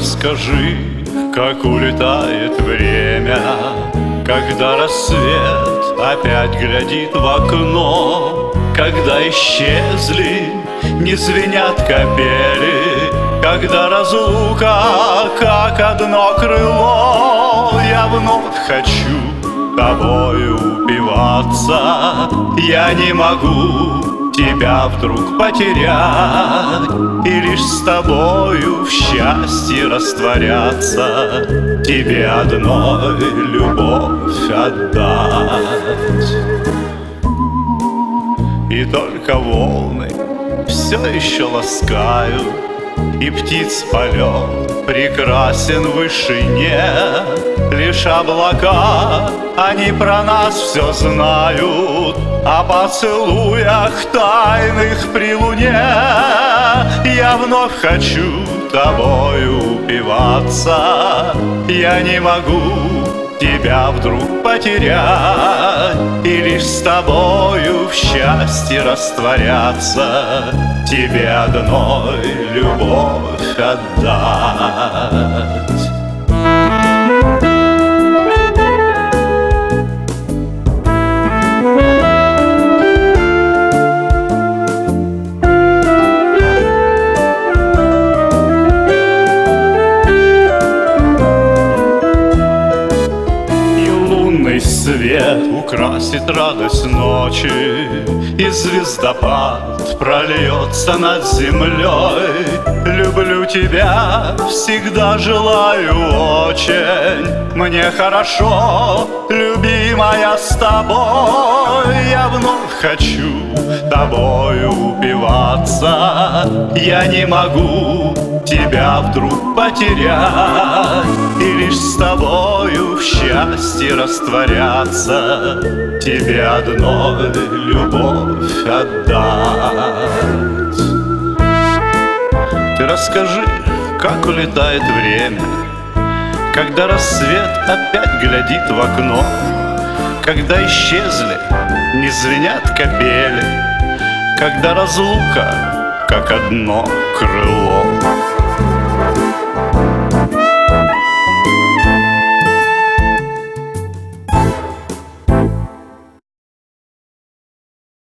расскажи, как улетает время, когда рассвет опять глядит в окно, когда исчезли, не звенят капели, когда разлука, как одно крыло. Я вновь хочу тобою упиваться, я не могу тебя вдруг потерять и лишь с тобою в счастье растворяться, тебе одной любовь отдать. И только волны все еще ласкают, и птиц полет прекрасен в вышине. Лишь облака, они про нас все знают, о поцелуях тайных при луне. Я вновь хочу тобою упиваться, я не могу тебя вдруг потерять и лишь с тобою в счастье растворяться, тебе одной любовь отдать. Свет украсит радость ночи, и звездопад прольется над землей. Люблю тебя, всегда желаю очень, мне хорошо, любимая, с тобой. Я вновь хочу тобою упиваться, я не могу тебя вдруг потерять и лишь с тобою в счастье растворяться, тебе одной любовь отдать. Ты расскажи, как улетает время, когда рассвет опять глядит в окно, когда исчезли, не звенят капели, когда разлука, как одно крыло.